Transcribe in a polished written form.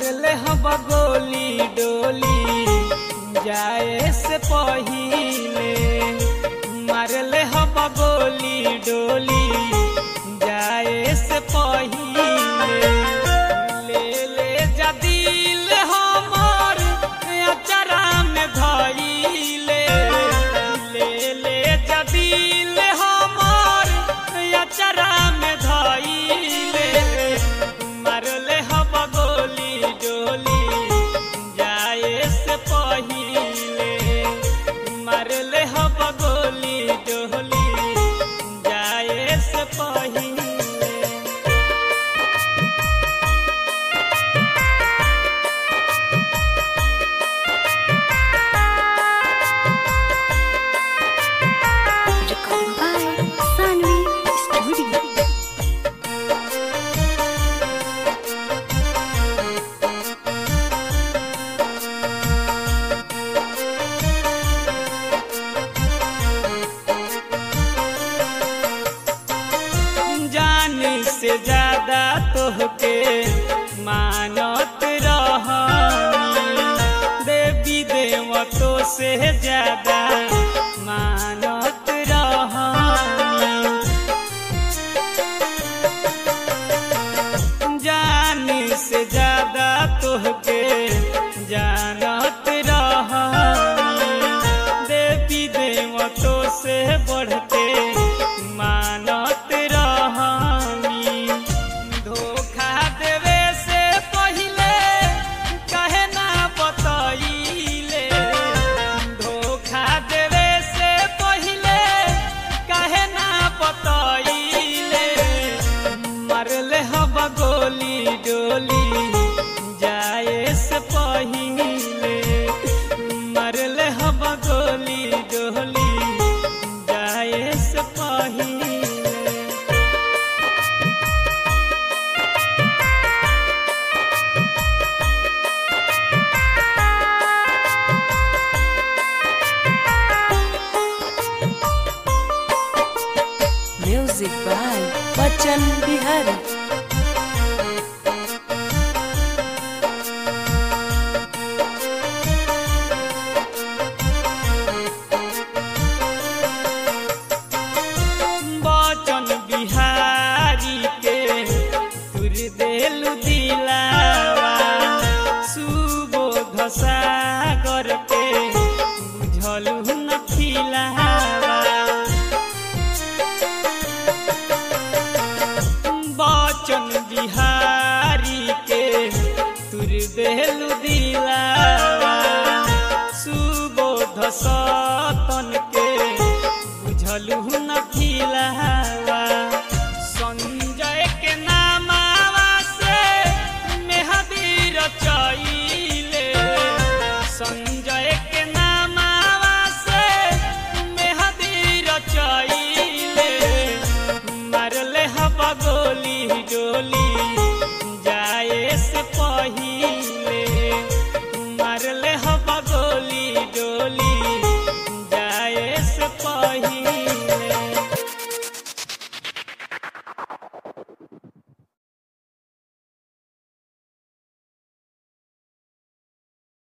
मारले हम गोली डोली जाए से पहिले, मारले हम गोली डोली जाए से पहिले। ले ले जा दिल हमर अचरा में धइले, ले ले जा दिल हमर अचरा में धइले। मारले हम गोली डोली जाए से पहिले, मारले हम गोली डोली जाए से पहिले। Recording by Sanvi Studio. जाने से ज्यादा तोहके मानत रहनी, देवी देवतों से ज्यादा मानत रहनी। जाने से ज्यादा तोहके जानत रहनी, देवी देवतों से बढ़ते मानत रहनी। धोखा देवे से पहिले काहे ना बतइले, धोखा देवे से पहिले काहे ना बतइले। मारले हम गोली डोली जाए से पहिले, मारले हम गोली डोली जाए से पहिले। Music by Bachchan Bihari. बचन बिहारी के तुर देलु दिलावा, सुबोध सागर के बुझलु न खिलावा। बचन बिहारी के तुर देलु